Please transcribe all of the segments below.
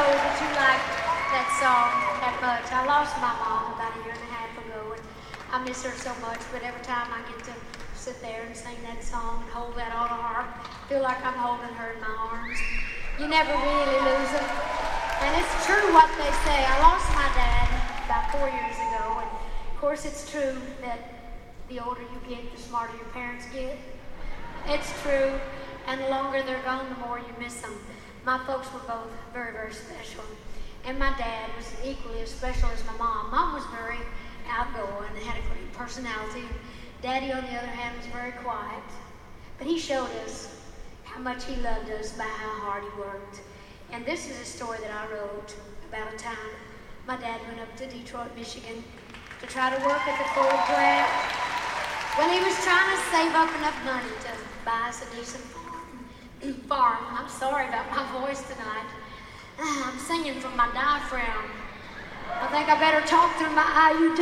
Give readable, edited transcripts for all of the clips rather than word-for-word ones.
that you like that song that much. I lost my mom about a year and a half ago, and I miss her so much, but every time I get to sit there and sing that song and hold that auto harp, I feel like I'm holding her in my arms. You never really lose them. And it's true what they say. I lost my dad about 4 years ago, and of course it's true that the older you get, the smarter your parents get. It's true, and the longer they're gone, the more you miss them. My folks were both very, very special, and my dad was equally as special as my mom. Mom was very outgoing and had a great personality. Daddy, on the other hand, was very quiet, but he showed us how much he loved us by how hard he worked. And this is a story that I wrote about a time my dad went up to Detroit, Michigan to try to work at the Ford plant. Well, he was trying to save up enough money to buy us a decent farm. I'm sorry about my voice tonight. I'm singing from my diaphragm. I think I better talk through my IUD.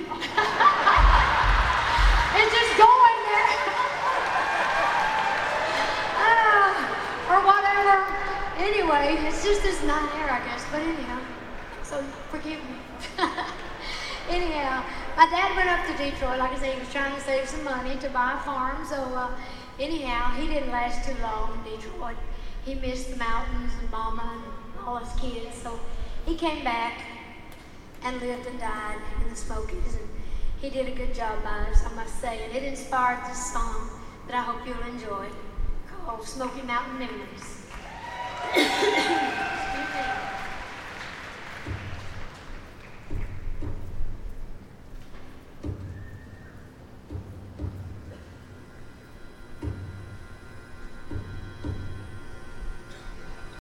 It's just going there. Or whatever. Anyway, it's just this night air, I guess. But anyhow, so forgive me. Anyhow, my dad went up to Detroit. Like I say, he was trying to save some money to buy a farm. So anyhow, he didn't last too long in Detroit. He missed the mountains and Mama and all his kids. So he came back and lived and died in the Smokies. And he did a good job by us, I must say. And it inspired this song that I hope you'll enjoy, called Smoky Mountain Memories.